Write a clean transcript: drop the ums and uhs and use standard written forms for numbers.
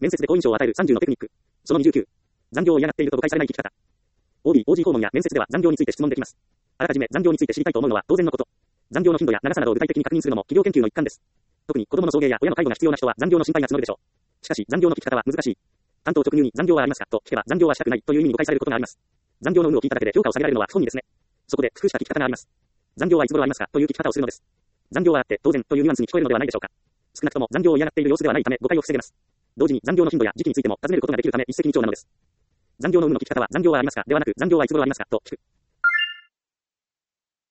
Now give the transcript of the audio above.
面接で好印象を与える30のテクニック。その29。残業を嫌がっていると誤解されない聞き方。OB、OG 訪問や面接では残業について質問できます。あらかじめ残業について知りたいと思うのは当然のこと。残業の頻度や長さなどを具体的に確認するのも企業研究の一環です。特に子供の送迎や親の介護が必要な人は残業の心配が募るでしょう。しかし残業の聞き方は難しい。担当直入に残業はありますかと聞けば残業はしたくないという意味に誤解されることがあります。残業の有無を聞いただけで評価を下げられるのは不本意ですね。そこで工夫した聞き方があります。残業はいつ頃ありますかという聞き方をするのです。残業はあって当然というニュアンスに聞こえるのではないでしょうか。少なくとも残業を嫌がっている様子ではないため誤解を防げます。同時に残業の頻度や時期についても尋ねることができるため一石二鳥なのです。残業の有無の聞き方は残業はありますかではなく残業はいつ頃ありますかと聞く。